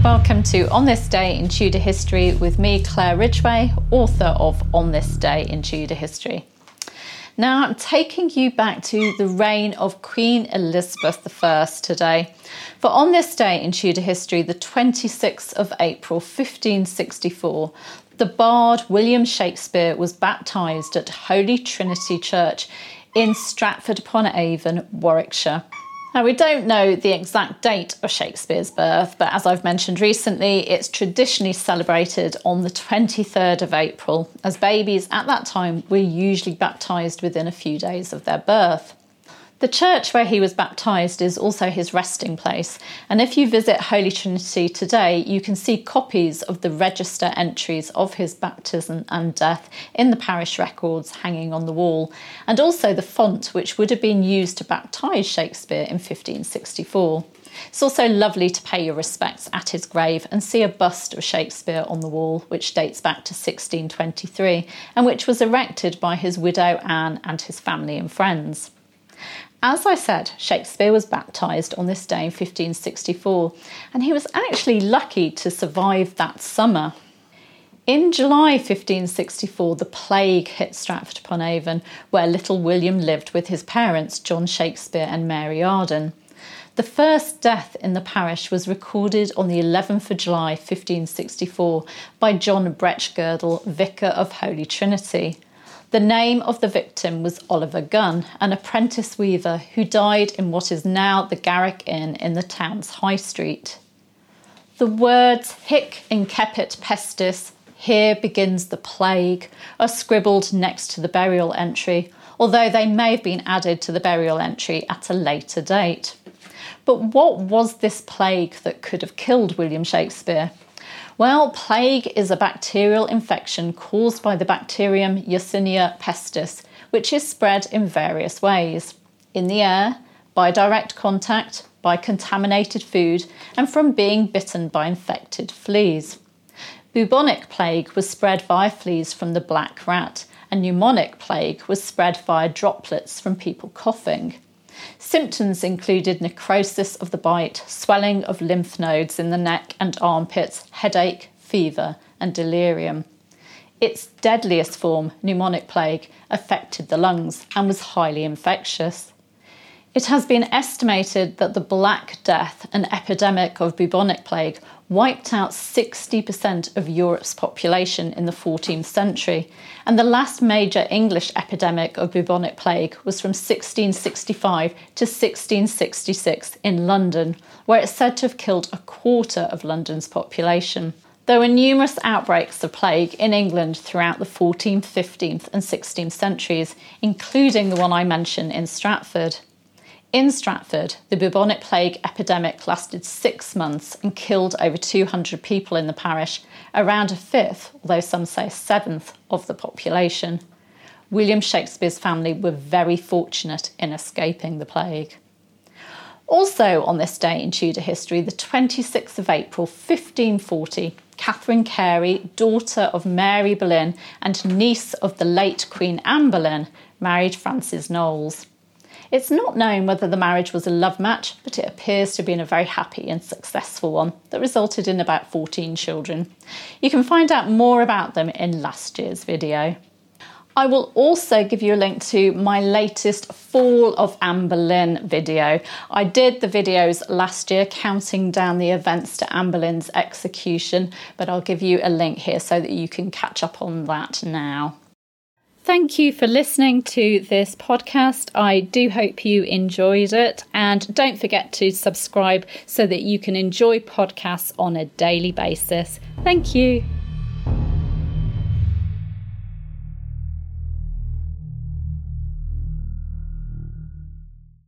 Welcome to On This Day in Tudor History with me, Claire Ridgway, author of On This Day in Tudor History. Now, I'm taking you back to the reign of Queen Elizabeth I today. For on this day in Tudor history, the 26th of April, 1564, the bard William Shakespeare was baptised at Holy Trinity Church in Stratford-upon-Avon, Warwickshire. Now, we don't know the exact date of Shakespeare's birth, but as I've mentioned recently, it's traditionally celebrated on the 23rd of April, as babies at that time were usually baptised within a few days of their birth. The church where he was baptised is also his resting place, and if you visit Holy Trinity today, you can see copies of the register entries of his baptism and death in the parish records hanging on the wall, and also the font which would have been used to baptise Shakespeare in 1564. It's also lovely to pay your respects at his grave and see a bust of Shakespeare on the wall, which dates back to 1623, and which was erected by his widow Anne and his family and friends. As I said, Shakespeare was baptised on this day in 1564, and he was actually lucky to survive that summer. In July 1564, the plague hit Stratford-upon-Avon, where little William lived with his parents, John Shakespeare and Mary Arden. The first death in the parish was recorded on the 11th of July 1564 by John Bretchgirdle, Vicar of Holy Trinity. The name of the victim was Oliver Gunn, an apprentice weaver who died in what is now the Garrick Inn in the town's high street. The words "Hic incepit pestis," "here begins the plague," are scribbled next to the burial entry, although they may have been added to the burial entry at a later date. But what was this plague that could have killed William Shakespeare? Well, plague is a bacterial infection caused by the bacterium Yersinia pestis, which is spread in various ways: in the air, by direct contact, by contaminated food, and from being bitten by infected fleas. Bubonic plague was spread via fleas from the black rat, and pneumonic plague was spread via droplets from people coughing. Symptoms included necrosis of the bite, swelling of lymph nodes in the neck and armpits, headache, fever, and delirium. Its deadliest form, pneumonic plague, affected the lungs and was highly infectious. It has been estimated that the Black Death, an epidemic of bubonic plague, wiped out 60% of Europe's population in the 14th century, and the last major English epidemic of bubonic plague was from 1665 to 1666 in London, where it's said to have killed a quarter of London's population. There were numerous outbreaks of plague in England throughout the 14th, 15th and 16th centuries, including the one I mentioned in Stratford. In Stratford, the bubonic plague epidemic lasted 6 months and killed over 200 people in the parish, around a fifth, although some say a seventh, of the population. William Shakespeare's family were very fortunate in escaping the plague. Also on this day in Tudor history, the 26th of April 1540, Catherine Carey, daughter of Mary Boleyn and niece of the late Queen Anne Boleyn, married Francis Knowles. It's not known whether the marriage was a love match, but it appears to have been a very happy and successful one that resulted in about 14 children. You can find out more about them in last year's video. I will also give you a link to my latest Fall of Anne Boleyn video. I did the videos last year counting down the events to Anne Boleyn's execution, but I'll give you a link here so that you can catch up on that now. Thank you for listening to this podcast. I do hope you enjoyed it, and don't forget to subscribe so that you can enjoy podcasts on a daily basis. Thank you.